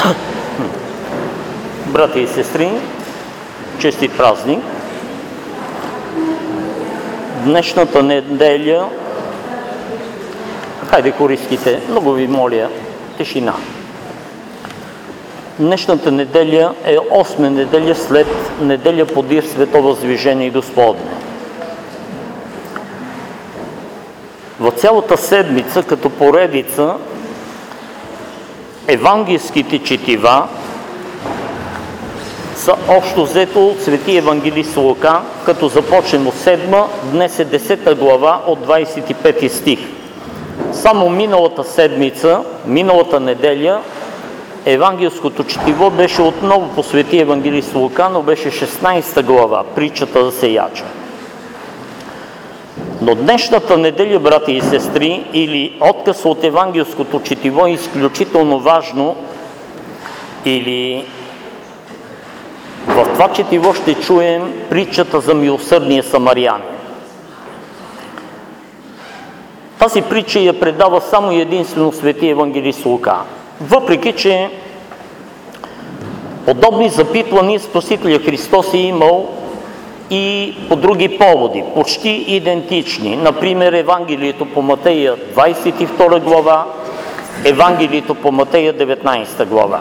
Братя и сестри, честит празник! Днешната неделя, хайде користите, много ви моля, тишина. Днешната неделя е 8 неделя след неделя подир Свето Въздвижение Господне. В цялата седмица, като поредица, евангелските четива са общо взето от Свети евангелист Лука, като започнем от 7, днес е 10 глава от 25 стих. Само миналата седмица, миналата неделя, евангелското четиво беше отново по Свети евангелист Лука, но беше 16 глава, притчата за сеяча. Но днешната неделя, брати и сестри, или отказ от евангелското четиво е изключително важно, или в това четиво ще чуем притчата за милосърдния самарянин. Тази притча я предава само и единствено Свети евангелист Лука. Въпреки че подобни запитвания Спасителя Христос е имал и по други поводи, почти идентични. Например, Евангелието по Матея 22 глава, Евангелието по Матея 19 глава.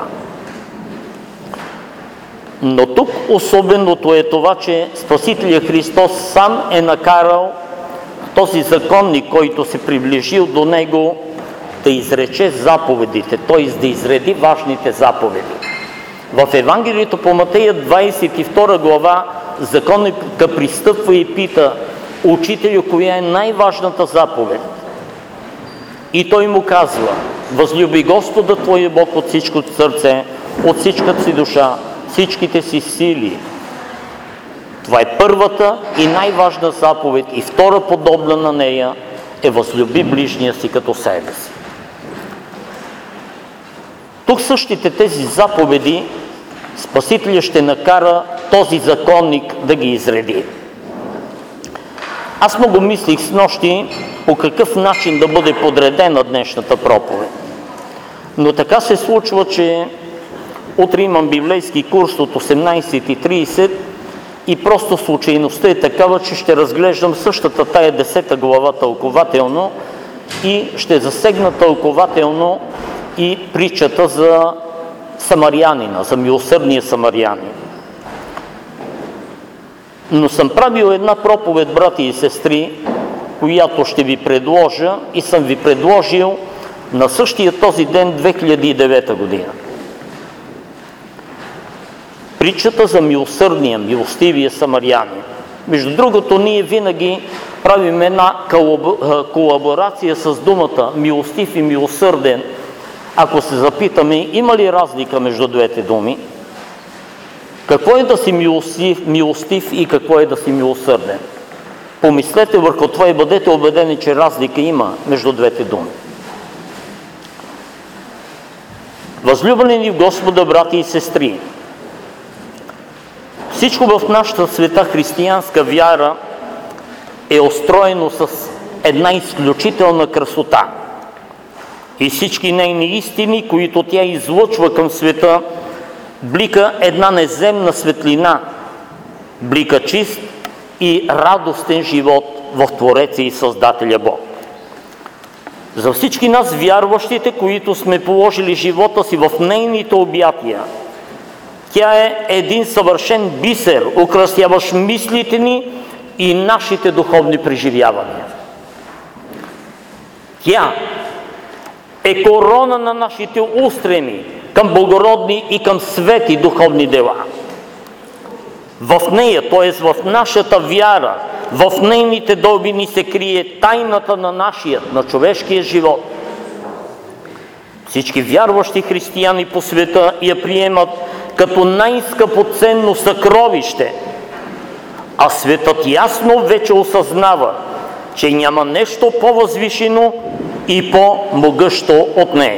Но тук особеното е това, че Спасителя Христос сам е накарал този законник, който се приближил до него, да изрече заповедите, т.е. да изреди важните заповеди. В Евангелието по Матея 22 глава законника пристъпва и пита: Учителю, коя е най-важната заповед? И той му казва: възлюби Господа твоя Бог от всичкото сърце, от всичката си душа, всичките си сили. Това е първата и най-важна заповед, и втора подобна на нея е възлюби ближния си като себе си. Тук същите тези заповеди Спасителя ще накара този законник да ги изреди. Аз много мислих снощи по какъв начин да бъде подредена днешната проповед. Но така се случва, че утре имам библейски курс от 18:30 и просто случайността е такава, че ще разглеждам същата тая 10 глава тълкователно и ще засегна тълкователно и притчата за самарянина, за милосърдния самарянин. Но съм правил една проповед, брати и сестри, която ще ви предложа и съм ви предложил на същия този ден 2009 година. Притчата за милосърдния, милостивия самарянин. Между другото, ние винаги правим една колаборация с думата милостив и милосърден. Ако се запитаме, има ли разлика между двете думи? Какво е да си милостив и какво е да си милосърден? Помислете върху това и бъдете убедени, че разлика има между двете думи. Възлюбени в Господа, брати и сестри, всичко в нашата света християнска вяра е устроено с една изключителна красота. И всички нейни истини, които тя излъчва към света, блика една неземна светлина, блика чист и радостен живот в Твореца и Създателя Бог. За всички нас, вярващите, които сме положили живота си в нейните обятия, тя е един съвършен бисер, украсяващ мислите ни и нашите духовни преживявания. Тя е корона на нашите устреми към благородни и към свети духовни дела. В нея, т.е. в нашата вяра, в нейните дълбини се крие тайната на нашия, на човешкия живот. Всички вярващи християни по света я приемат като най-скъпоценно съкровище, а светът ясно вече осъзнава, че няма нещо по-възвишено и по-могъщо от нея.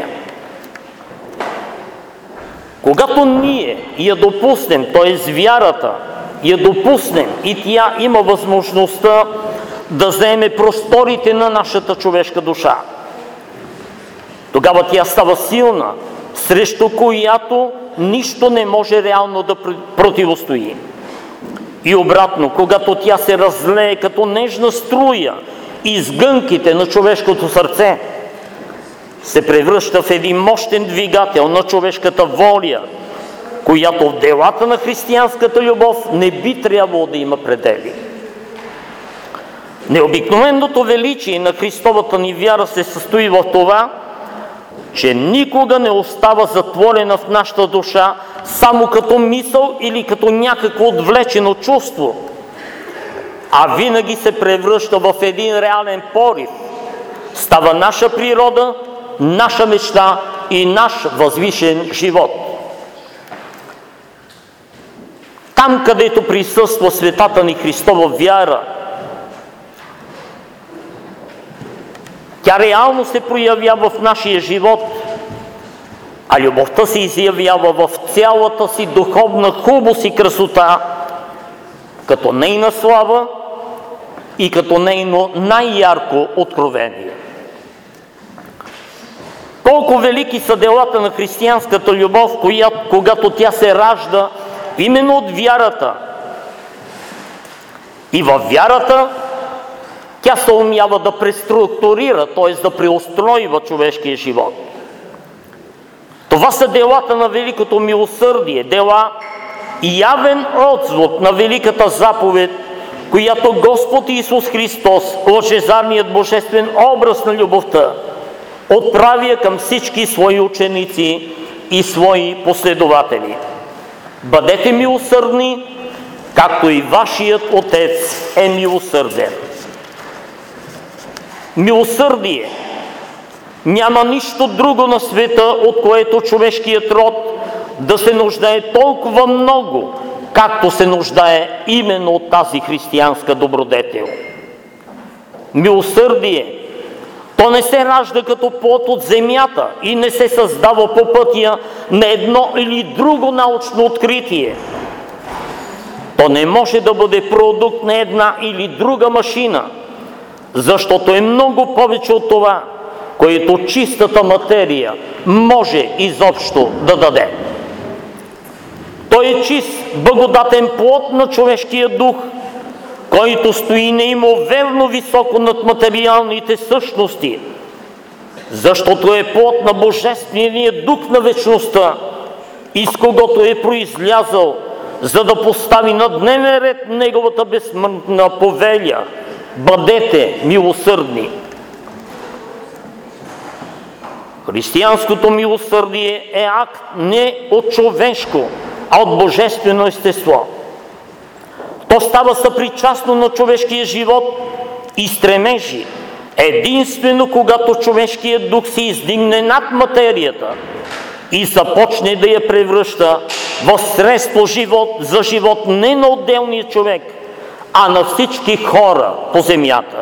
Когато ние я допуснем, т.е. вярата, я допуснем и тя има възможността да заеме просторите на нашата човешка душа, тогава тя става силна, срещу която нищо не може реално да противостои. И обратно, когато тя се разлее като нежна струя из гънките на човешкото сърце, се превръща в един мощен двигател на човешката воля, която в делата на християнската любов не би трябвало да има предели. Необикновеното величие на Христовата ни вяра се състои в това, че никога не остава затворена в нашата душа само като мисъл или като някакво отвлечено чувство, а винаги се превръща в един реален порив. Става наша природа, наша мечта и наш възвишен живот. Там, където присъства светата ни Христова вяра, тя реално се проявява в нашия живот, а любовта се изявява в цялата си духовна хубост и красота, като нейна слава и като нейно най-ярко откровение. Колко велики са делата на християнската любов, когато тя се ражда именно от вярата. И във вярата тя се умява да преструктурира, т.е. да преустройва човешкия живот. Това са делата на великото милосърдие, дела и явен отзвук на великата заповед, която Господ Исус Христос, лъчезарният божествен образ на любовта, отправя към всички свои ученици и свои последователи. Бъдете милосърдни, както и вашият Отец е милосърден. Милосърдие. Няма нищо друго на света, от което човешкият род да се нуждае толкова много, както се нуждае именно от тази християнска добродетел. Милосърдие. То не се ражда като плод от земята и не се създава по пътя на едно или друго научно откритие. То не може да бъде продукт на една или друга машина, защото е много повече от това, което чистата материя може изобщо да даде. Той е чист, благодатен плод на човешкия дух, който стои неимоверно високо над материалните същности, защото е плод на Божествения дух на вечността, из когото е произлязъл, за да постави на дневен ред неговата безсмъртна повеля: бъдете милосърдни. Християнското милосърдие е акт не от човешко, а от божествено естество. То става съпричастно на човешкия живот и стремежи, единствено когато човешкият дух се издигне над материята и започне да я превръща в средство за живот не на отделния човек, а на всички хора по земята.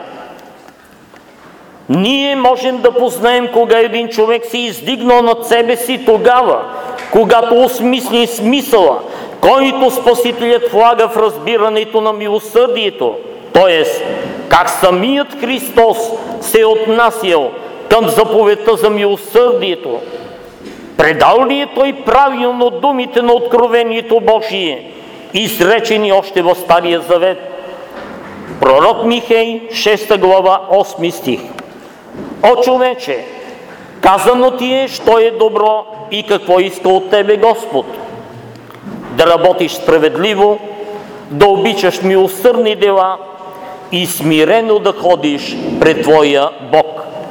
Ние можем да познаем кога един човек се издигнал над себе си тогава, когато осмисли смисъла, който Спасителят влага в разбирането на милосърдието, т.е. как самият Христос се е отнасял към заповедта за милосърдието. Предал ли е Той правилно думите на откровението Божие, изречени още в Стария Завет? Пророк Михей, 6 глава, 8 стих. О, човече, казано ти е, що е добро и какво иска от тебе Господ. Да работиш справедливо, да обичаш милосърдни дела и смирено да ходиш пред твоя Бог.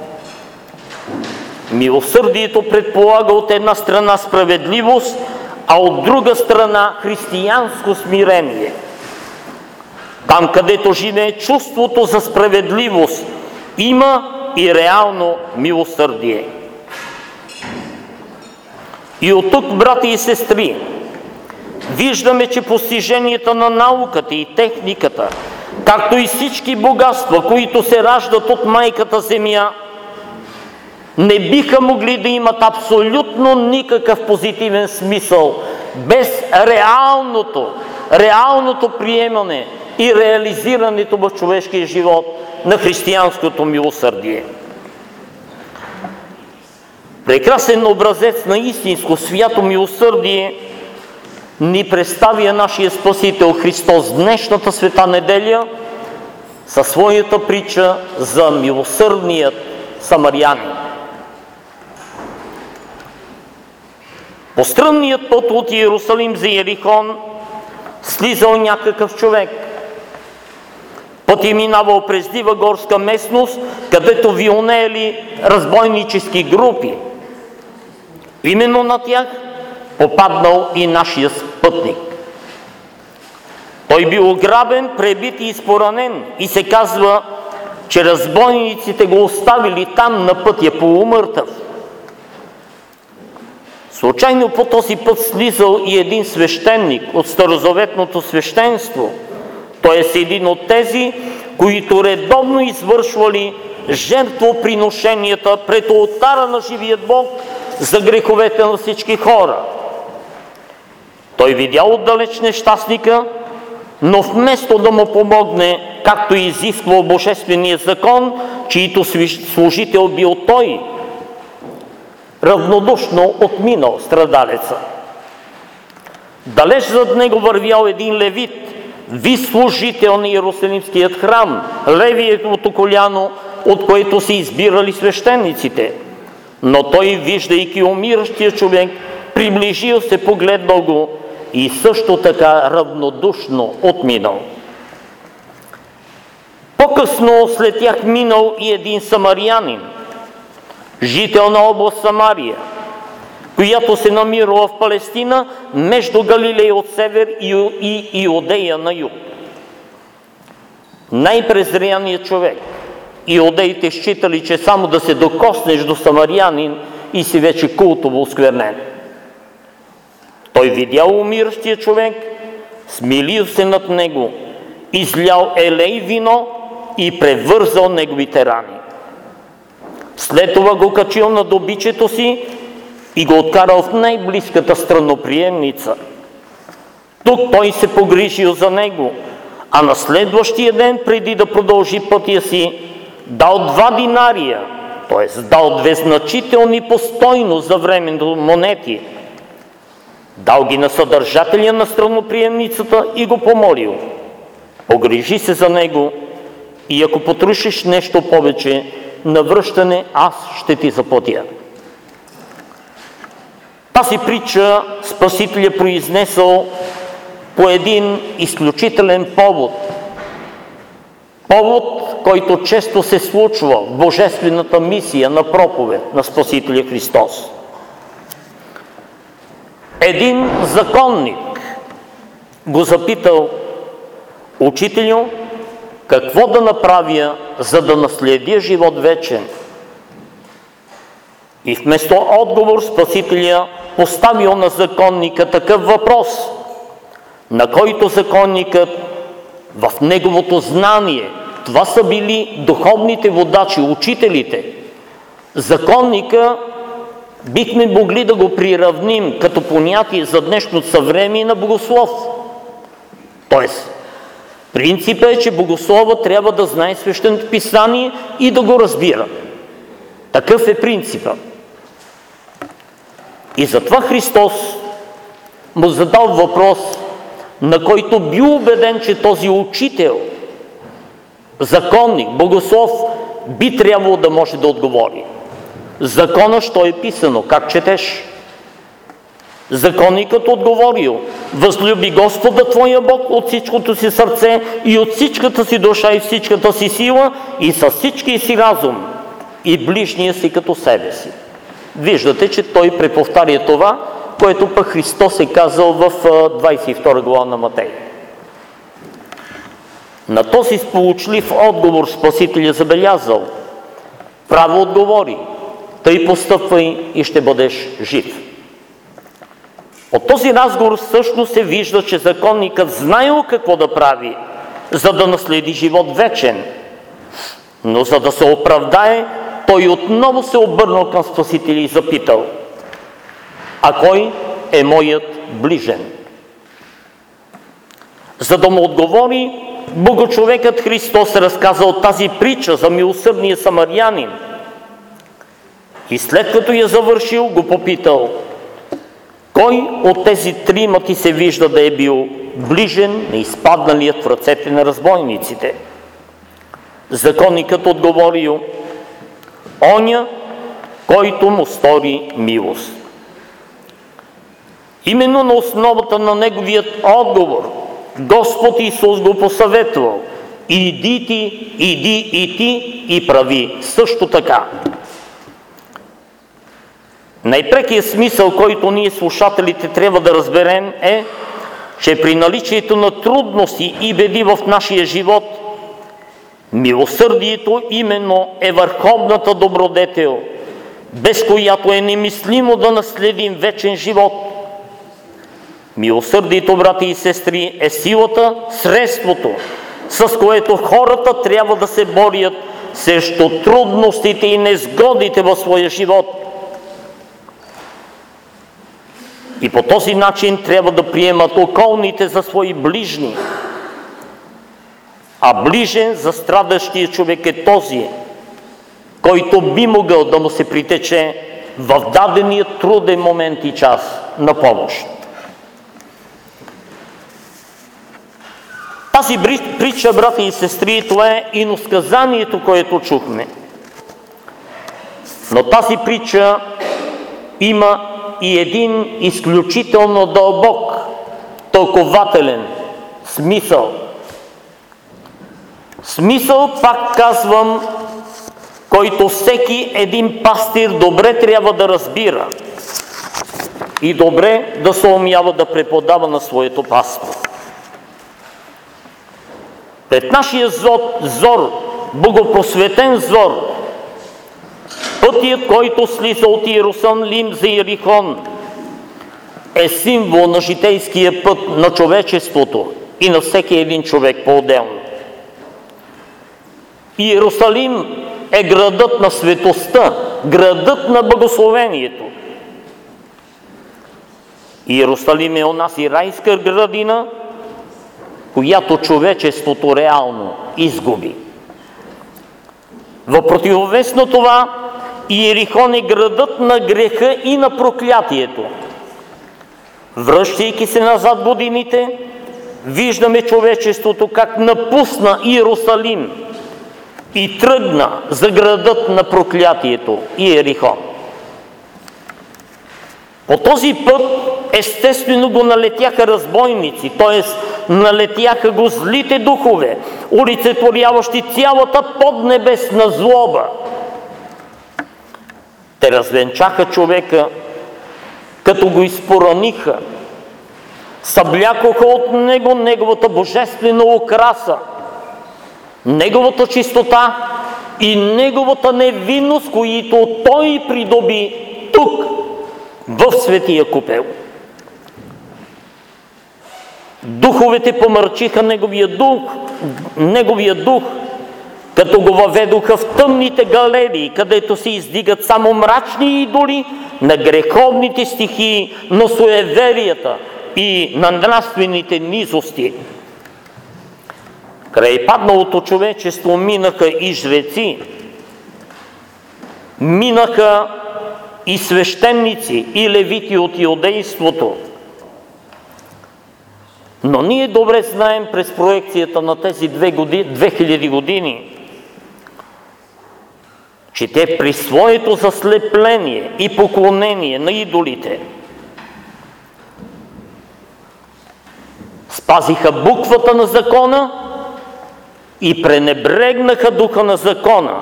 Милосърдието предполага от една страна справедливост, а от друга страна християнско смирение. Там, където живее чувството за справедливост, има и реално милосърдие. И от тук, брати и сестри, виждаме, че постиженията на науката и техниката, както и всички богатства, които се раждат от майката земя, не биха могли да имат абсолютно никакъв позитивен смисъл без реалното приемане и реализирането в човешкия живот на християнското милосърдие. Прекрасен образец на истинско свято милосърдие ни представя нашия Спасител Христос днешната света неделя със своята притча за милосърдният самарянин. По стръмният път от Иерусалим за Ерихон слизал някакъв човек. Път е минавал през дива горска местност, където вилнеели разбойнически групи. Именно на тях попаднал и нашия пътник. Той бил ограбен, пребит и изпоранен и се казва, че разбойниците го оставили там на пътя полумъртъв. Случайно по този път слизал и един свещеник от старозаветното свещенство, т.е. един от тези, които редовно извършвали жертвоприношенията пред олтара на живият Бог за греховете на всички хора. Той видял отдалеч нещастника, но вместо да му помогне, както изисквал Божествения закон, чието служител бил той, равнодушно отминал страдалеца. Далеч зад него вървял един левит, висш служител на Иерусалимският храм, левието коляно, от което се избирали свещениците. Но той, виждайки умиращия човек, приближил се, погледнал го и също така равнодушно отминал. По-късно след тях минал и един самарянин, жител на област Самария, която се намирала в Палестина между Галилея от север и Иудея на юг. Най-презряният човек. Иудеите считали, че само да се докоснеш до самарянин и си вече култово осквернен. Той видял умиращия човек, смилил се над него, излял елей вино и превързал неговите рани. След това го качил на добичето си и го откарал в най-близката страноприемница. Тук той се погрижил за него, а на следващия ден, преди да продължи пътя си, дал 2 динария, т.е. дал 2 значителни по стойност за времето монети. Дал ги на съдържателя на страноприемницата и го помолил: погрижи се за него и ако потрошиш нещо повече, на връщане аз ще ти заплатя. Тази притча Спасителя произнесъл по един изключителен повод. Повод, който често се случва в божествената мисия на проповед на Спасителя Христос. Един законник го запитал: учителю, какво да направя, за да наследя живот вечен? И вместо отговор Спасителя поставил на законника такъв въпрос, на който законникът в неговото знание, това са били духовните водачи, учителите. Законника бихме могли да го приравним като понятие за днешното съвремие на богослов. Тоест, принципът е, че богослова трябва да знае свещеното писание и да го разбира. Такъв е принципът. И затова Христос му задал въпрос, на който бил убеден, че този учител, законник, богослов, би трябвало да може да отговори. Закона, що е писано? Как четеш? Законникът отговорил: възлюби Господа твоя Бог от всичкото си сърце и от всичката си душа и всичката си сила и с всичкия си разум и ближния си като себе си. Виждате, че той преповтаря това, което пък Христос е казал в 22 глава на Матей. На този сполучлив отговор Спасителя забелязал: право отговори, тъй постъпвай и ще бъдеш жив. От този разговор всъщност се вижда, че законникът знаел какво да прави, за да наследи живот вечен. Но за да се оправдае, той отново се обърнал към Спасителя и запитал: а кой е моят ближен? За да му отговори, богочовекът Христос разказал тази притча за милосърдния самарянин. И след като я завършил, го попитал: кой от тези трима ти се вижда да е бил ближен на изпадналият в ръцете на разбойниците? Законникът отговорил: оня, който му стори милост. Именно на основата на неговият отговор Господ Исус го посъветвал: иди и ти и прави също така. Най-прекият смисъл, който ние слушателите трябва да разберем, е, че при наличието на трудности и беди в нашия живот, милосърдието именно е върховната добродетел, без която е немислимо да наследим вечен живот. Милосърдието, брати и сестри, е силата, средството, с което хората трябва да се борят срещу трудностите и незгодите в своя живот. И по този начин трябва да приемат околните за свои ближни. А ближен за страдащия човек е този, който би могъл да му се притече в дадения труден момент и час на помощ. Тази притча, брати и сестри, това е иносказанието, което чухме. Но тази притча има и един изключително дълбок, тълкователен смисъл. Смисъл, пак казвам, който всеки един пастир добре трябва да разбира и добре да се умява да преподава на своето паство. Пред нашия взор, богопросветен взор, пътят, който слиза от Иерусалим за Иерихон, е символ на житейския път на човечеството и на всеки един човек по-отделно. Иерусалим е градът на светостта, градът на благословението. Иерусалим е онази райска градина, която човечеството реално изгуби. В противовес на това, Иерихон е градът на греха и на проклятието. Връщайки се назад годините, виждаме човечеството как напусна Иерусалим и тръгна за градът на проклятието Иерихон. По този път естествено го налетяха разбойници, т.е. налетяха го злите духове, олицетворяващи цялата поднебесна злоба. Те развенчаха човека, като го изпораниха, съблякоха от него неговата божествена украса, неговата чистота и неговата невинност, които той придоби тук, в Светия купел. Духовете помърчиха неговия дух, като го въведоха в тъмните галерии, където се издигат само мрачни идоли на греховните стихии, на суеверията и на нравствените низости. Край падналото човечество минаха и жреци, минаха и свещеници, и левити от иудейството. Но ние добре знаем през проекцията на тези 2000 години, че те при своето заслепление и поклонение на идолите спазиха буквата на закона и пренебрегнаха духа на закона.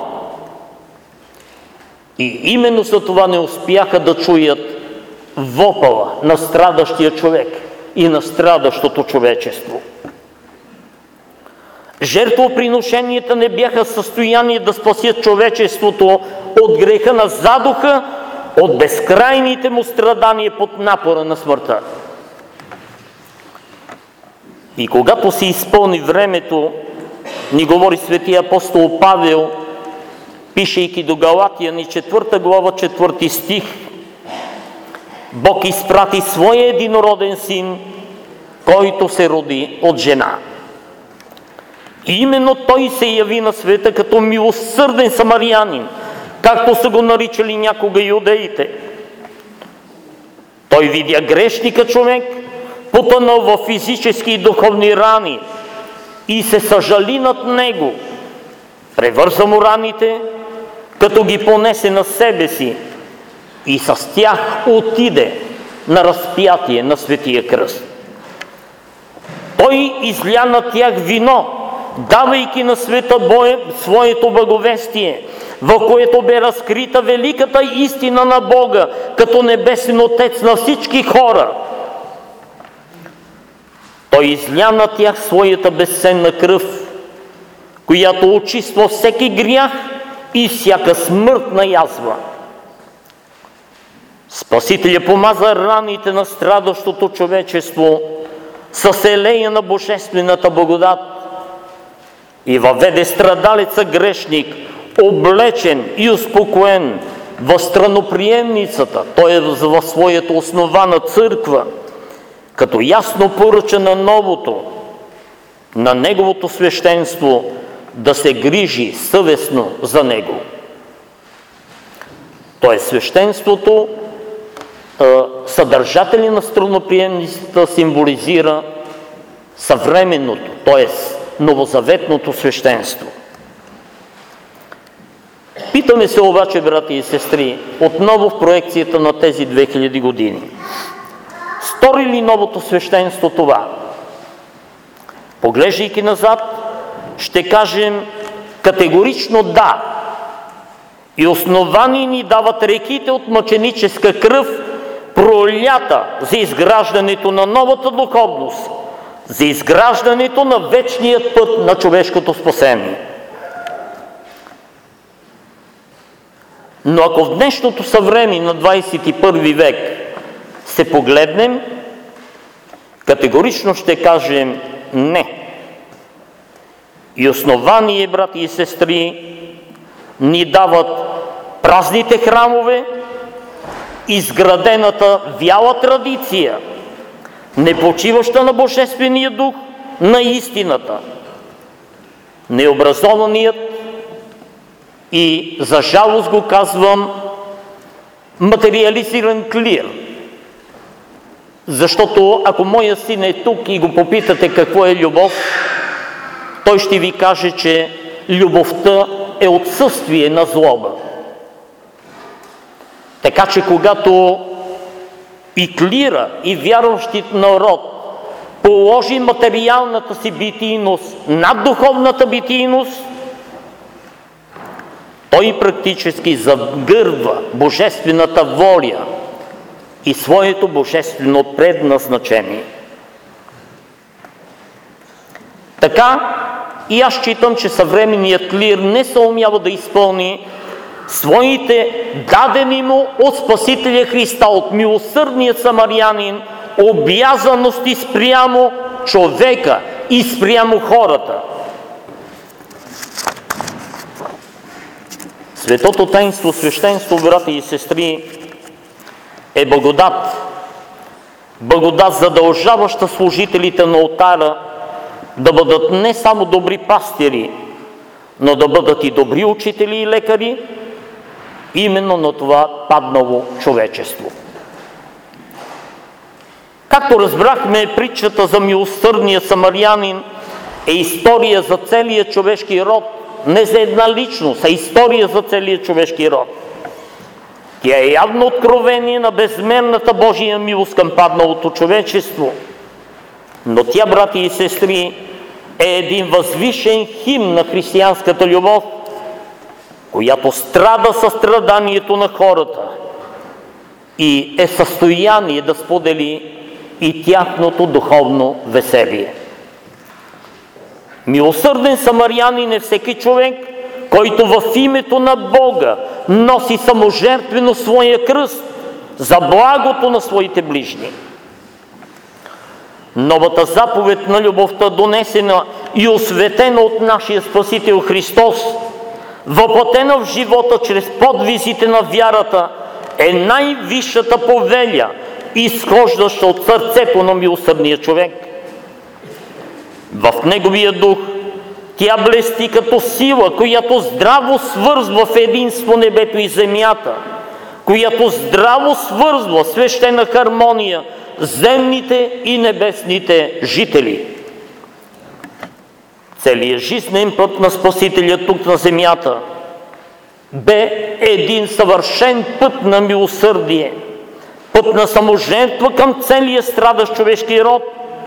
И именно за това не успяха да чуят вопъла на страдащия човек и на страдащото човечество. Жертвоприношенията не бяха в състояние да спасят човечеството от греха на задуха, от безкрайните му страдания под напора на смъртта. И когато се изпълни времето, ни говори светия апостол Павел, пишейки до Галатияни 4 глава 4 стих: Бог изпрати своя единороден син, който се роди от жена. И именно той се яви на света като милосърден самарянин, както са го наричали някога юдеите. Той видя грешника човек, потънал в физически и духовни рани и се съжали над него. Превърза му раните, като ги понесе на себе си и с тях отиде на разпятие на Светия кръст. Той изля на тях вино, давайки на света своето благовестие, в което бе разкрита великата истина на Бога, като небесен Отец на всички хора. Той изля на тях своята безценна кръв, която очиства всеки грях и всяка смъртна язва. Спасителя помаза раните на страдащото човечество с елея на божествената благодат и въведе страдалеца грешник, облечен и успокоен в страноприемницата, т.е. в своята основана църква, като ясно поръча на новото, на неговото свещенство да се грижи съвестно за него. Т.е. свещенството, съдържатели на страноприемницата, символизира съвременното, т.е. новозаветното свещенство. Питаме се обаче, брати и сестри, отново в проекцията на тези 2000 години. Стори ли новото свещенство това? Поглеждайки назад, ще кажем категорично да. И основани ни дават реките от мъченическа кръв, пролята за изграждането на новата духовност, за изграждането на вечният път на човешкото спасение. Но ако в днешното съвремие на 21 век се погледнем, категорично ще кажем не. И основание, брати и сестри, ни дават празните храмове, изградената вяла традиция, непочиваща на Божествения дух, на истината, необразованият и, за жалост го казвам, материализиран клир. Защото ако моя син е тук и го попитате какво е любов, той ще ви каже, че любовта е отсъствие на злоба. Така че когато и клира, и вярващият народ положи материалната си битийност над духовната битийност, той практически загърва божествената воля и своето божествено предназначение. Така и аз считам, че съвременният клир не съумява да изпълни своите дадени му от Спасителя Христа, от милосърдният самарянин, обязаности спрямо човека и спрямо хората. Светото таинство, свещенство, брати и сестри, е благодат. Благодат, задължаваща служителите на олтара да бъдат не само добри пастири, но да бъдат и добри учители и лекари, именно на това паднало човечество. Както разбрахме, притчата за милосърдния самарянин е история за целия човешки род, не за една личност, а история за целия човешки род. Тя е явно откровение на безмерната Божия милост към падналото човечество. Но тя, брати и сестри, е един възвишен химн на християнската любов, която страда със страданието на хората и е в състояние да сподели и тяхното духовно веселие. Милосърден самарянин е всеки човек, който в името на Бога носи саможертвено своя кръст за благото на своите ближни. Новата заповед на любовта, донесена и осветена от нашия Спасител Христос, въплатена в живота чрез подвизите на вярата, е най-висшата повеля, изхождаща от сърцето на милосърдния човек. В неговия дух Тя блести като сила, която здраво свързва в единство небето и земята, която здраво свързва свещена хармония земните и небесните жители. Целият жизнен път на Спасителя тук на земята бе един съвършен път на милосърдие, път на саможертва към целия страдащ човешки род.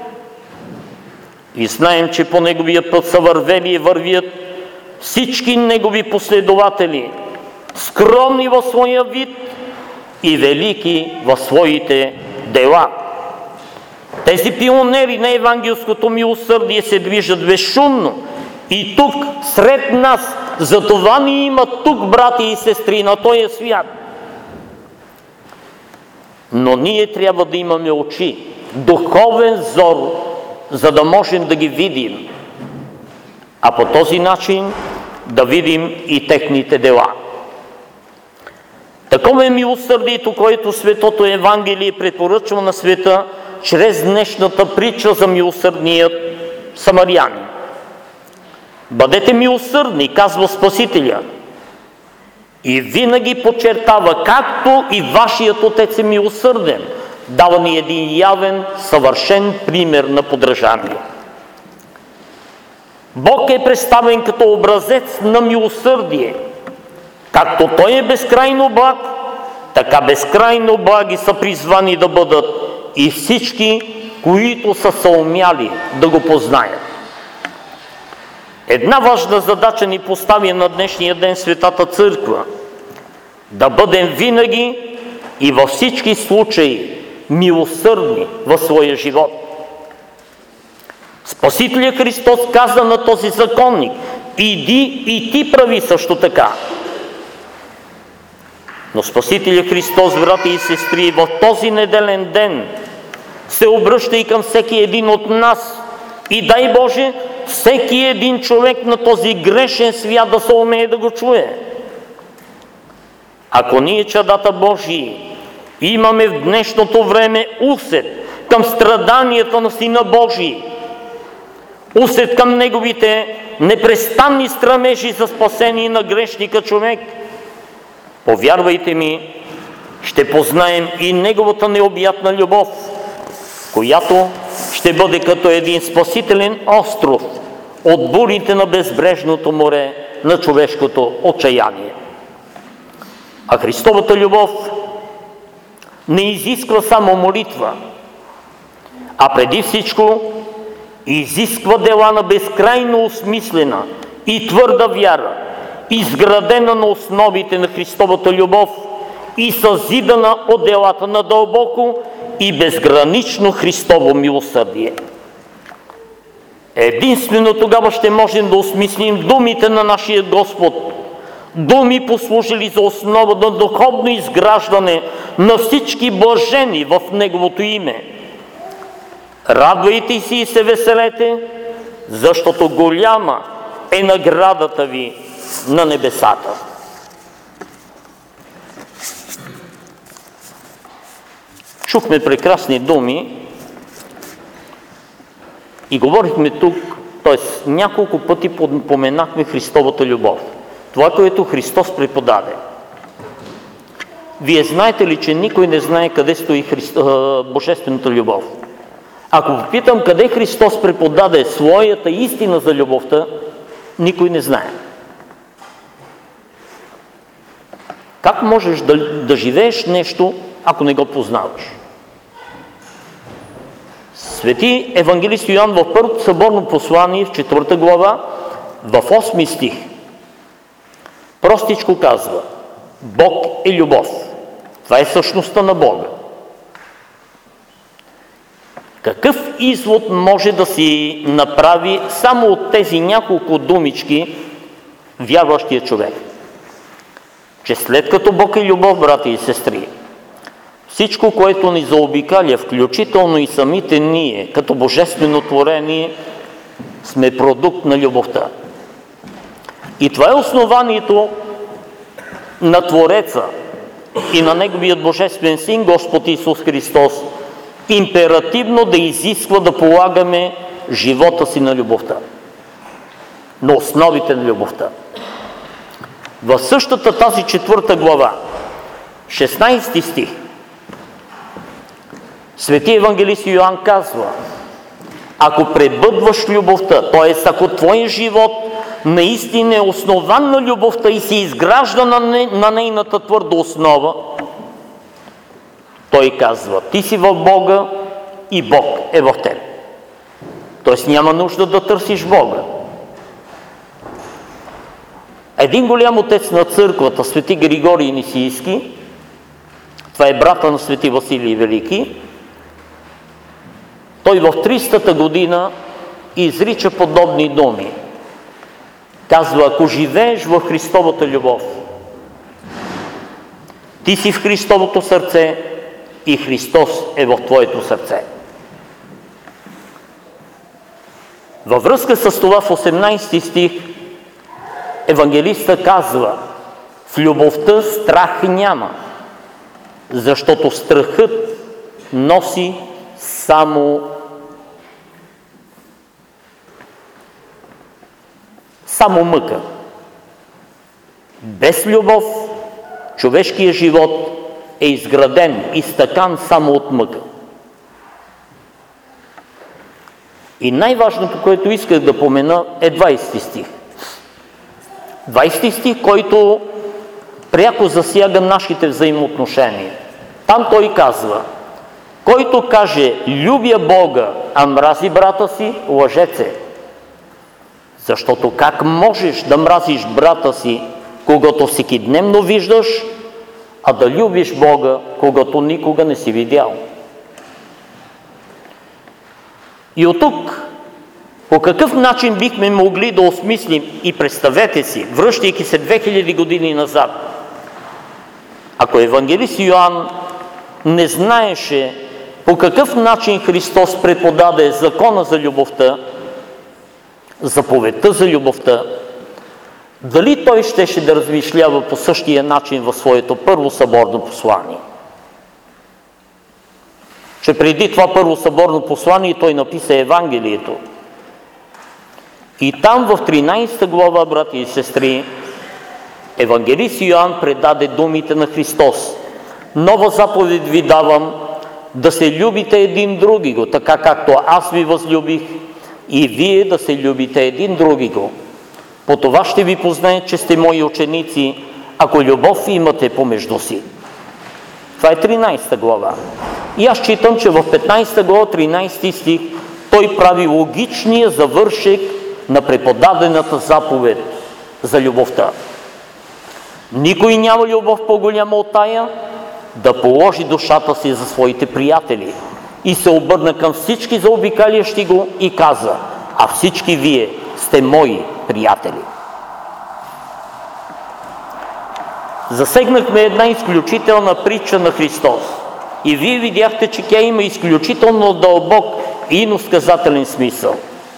И знаем, че по неговия път са вървели и вървят всички негови последователи, скромни в своя вид и велики в своите дела. Тези пионери на евангелското милосърдие се движат безшумно и тук, сред нас. Затова ни има тук, брати и сестри, на този свят. Но ние трябва да имаме очи, духовен зор, за да можем да ги видим, а по този начин да видим и техните дела. Такова е милосърдието, което Светото Евангелие препоръчва на света чрез днешната притча за милосърдният самарянин. Бъдете милосърдни, казва Спасителя, и винаги подчертава, както и вашият Отец е милосърден. Дава ни един явен, съвършен пример на подражание. Бог е представен като образец на милосърдие. Както Той е безкрайно благ, така безкрайно благи са призвани да бъдат и всички, които са съумяли да го познаят. Една важна задача ни поставя на днешния ден Светата Църква – да бъдем винаги и във всички случаи милосърдни в своя живот. Спасителят Христос каза на този законник: иди и ти прави също така. Но Спасителят Христос, брати и сестри, в този неделен ден се обръща и към всеки един от нас и дай Боже, всеки един човек на този грешен свят да се умее да го чуе. Ако ние, чадата Божии, имаме в днешното време усет към страданията на Сина Божий, усет към Неговите непрестанни стремежи за спасение на грешника човек, повярвайте ми, ще познаем и Неговата необятна любов, която ще бъде като един спасителен остров от бурите на безбрежното море на човешкото отчаяние. А Христовата любов не изисква само молитва, а преди всичко изисква дела на безкрайно осмислена и твърда вяра, изградена на основите на Христовата любов и съзидана от делата на дълбоко и безгранично Христово милосърдие. Единствено тогава ще можем да осмислим думите на нашия Господ, думи послужили за основа на духовно изграждане на всички блажени в Неговото име. Радвайте се и се веселете, защото голяма е наградата ви на небесата. Чухме прекрасни думи и говорихме тук, т.е. няколко пъти поменахме Христовата любов. Това, което Христос преподаде. Вие знаете ли, че никой не знае къде стои Божествената любов? Ако попитам къде Христос преподаде своята истина за любовта, никой не знае. Как можеш да живееш нещо, ако не го познаваш? Свети евангелист Йоан в първото съборно послание, в 4 глава, в 8 стих, простичко казва: Бог е любов. Това е същността на Бога. Какъв извод може да си направи само от тези няколко думички вярващия човек? Че след като Бог е любов, брати и сестри, всичко, което ни заобикаля, включително и самите ние, като божествено творение, сме продукт на любовта. И това е основанието на Твореца и на Неговият Божествен Син, Господ Исус Христос, императивно да изисква да полагаме живота си на любовта. на основите на любовта. В същата тази 4 глава, 16 стих, Свети евангелист Йоан казва: ако пребъдваш любовта, т.е. ако твой живот наистина е основан на любовта и се изгражда на нейната твърда основа, той казва: ти си в Бога и Бог е в теб. Т.е. няма нужда да търсиш Бога. Един голям отец на църквата, свети Григорий Нисийски, това е брата на свети Василий Велики, той в 300-та година изрича подобни думи. Казва: ако живееш в Христовата любов, ти си в Христовото сърце и Христос е в твоето сърце. Във връзка с това в 18 стих евангелиста казва: в любовта страх няма, защото страхът носи само мъка. Без любов човешкият живот е изграден, изтъкан само от мъка. И най-важното, което исках да помена, е 20 стих. 20 стих, който пряко засяга нашите взаимоотношения. Там той казва: който каже любя Бога, а мрази брата си, лъжец е. Защото как можеш да мразиш брата си, когато всекидневно виждаш, а да любиш Бога, когато никога не си видял? И от тук, по какъв начин бихме могли да осмислим, и представете си, връщайки се 2000 години назад, ако евангелист Йоан не знаеше по какъв начин Христос преподаде закона за любовта, заповедта за любовта, дали той щеше да размишлява по същия начин в своето първо съборно послание? Че преди това първо съборно послание той написа Евангелието. И там в 13 глава, брати и сестри, евангелист Йоан предаде думите на Христос: нова заповед ви давам, да се любите един другиго, така както аз ви възлюбих, и вие да се любите един другиго. По това ще ви познаят, че сте мои ученици, ако любов имате помежду си. Това е 13 глава. И аз считам, че в 15 глава, 13 стих, той прави логичния завършек на преподадената заповед за любовта. Никой няма любов по-голяма от тая да положи душата си за своите приятели. И се обърна към всички заобикалящи го и каза: а всички вие сте мои приятели. Засегнахме една изключителна притча на Христос. И вие видяхте, че тя има изключително дълбок и иносказателен смисъл.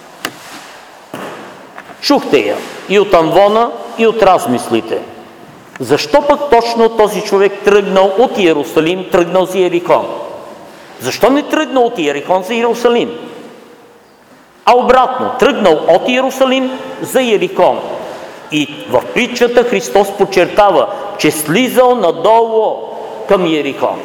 Чухте я и от амвона, и от размислите. Защо пък точно този човек тръгнал от Иерусалим, тръгнал за Иерихон? Защо не тръгнал от Иерихон за Иерусалим? А обратно, тръгнал от Иерусалим за Иерихон. И в притчата Христос подчертава, че слизал надолу към Иерихон.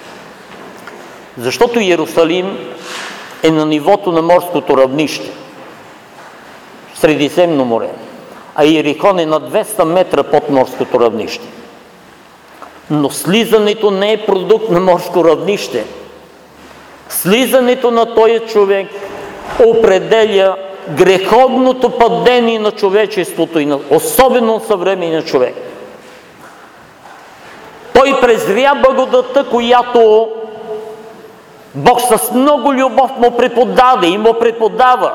Защото Иерусалим е на нивото на морското равнище, Средиземно море, а Иерихон е на 200 метра под морското равнище. Но слизането не е продукт на морско равнище. Слизането на този човек определя греховното падение на човечеството, и особено на съвременния човек. Той презря благодата, която Бог с много любов му преподаде и му преподава.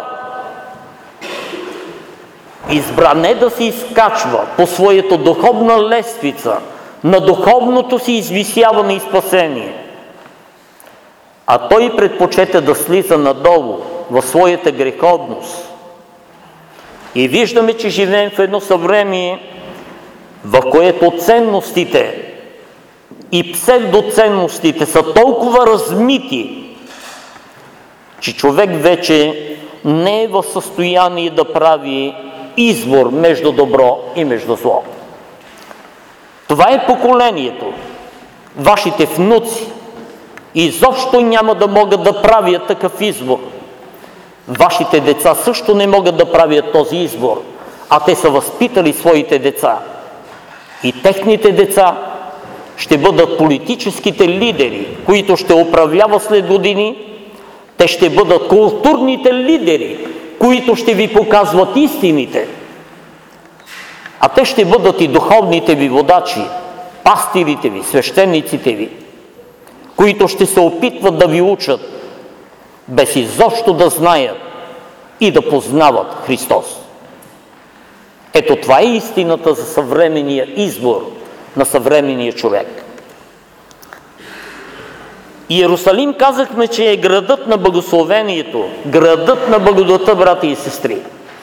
Избра не да се изкачва по своята духовна лествица на духовното си извисяване и спасение, а той предпочете да слиза надолу в своята греховност. И виждаме, че живеем в едно съвремие, в което ценностите и псевдоценностите са толкова размити, че човек вече не е в състояние да прави избор между добро и между зло. Това е поколението. Вашите внуци изобщо няма да могат да правят такъв избор. Вашите деца също не могат да правят този избор, а те са възпитали своите деца. И техните деца ще бъдат политическите лидери, които ще управляват след години. Те ще бъдат културните лидери, които ще ви показват истините. А те ще бъдат и духовните ви водачи, пастирите ви, свещениците ви, които ще се опитват да ви учат, без изобщо да знаят и да познават Христос. Ето това е истината за съвременния избор на съвременния човек. Иерусалим казахме, че е градът на благословението, градът на благодата, брати и сестри.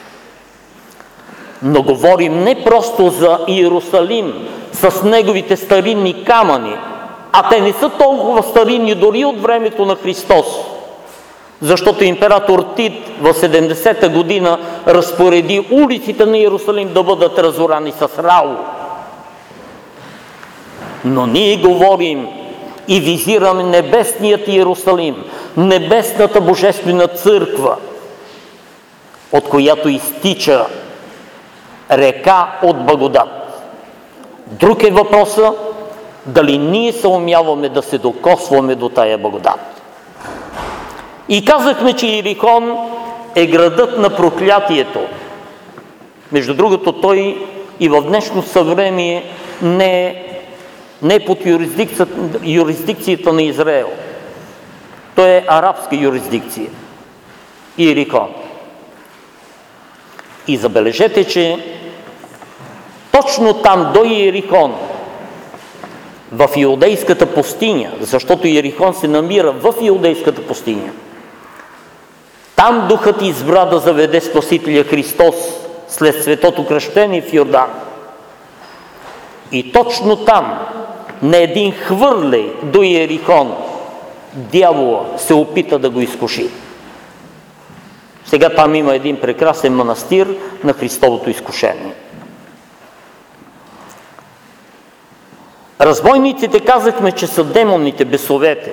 Но говорим не просто за Иерусалим с неговите старинни камъни, а те не са толкова старинни дори от времето на Христос, защото император Тит в 70-та година разпореди улиците на Иерусалим да бъдат разорани с рау. Но ние говорим и визираме небесният Иерусалим, небесната божествена църква, от която изтича река от благодат. Друг е въпросът дали ние се умяваме да се докосваме до тая благодат. И казахме, че Иерихон е градът на проклятието. Между другото, той и в днешно съвремие не е под юрисдикцията на Израел. Той е арабска юрисдикция. Иерихон. И забележете, че точно там до Иерихон, в Иудейската пустиня, защото Иерихон се намира в Иудейската пустиня, там Духът избра да заведе Спасителя Христос след светото кръщение в Йордан. И точно там, на един хвърлей до Иерихон, дявола се опита да го изкуши. Сега там има един прекрасен манастир на Христовото изкушение. Разбойниците казахме, че са демоните, бесовете.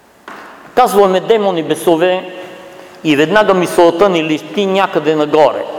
Казваме демони, бесове и веднага мисълта ни лети някъде нагоре.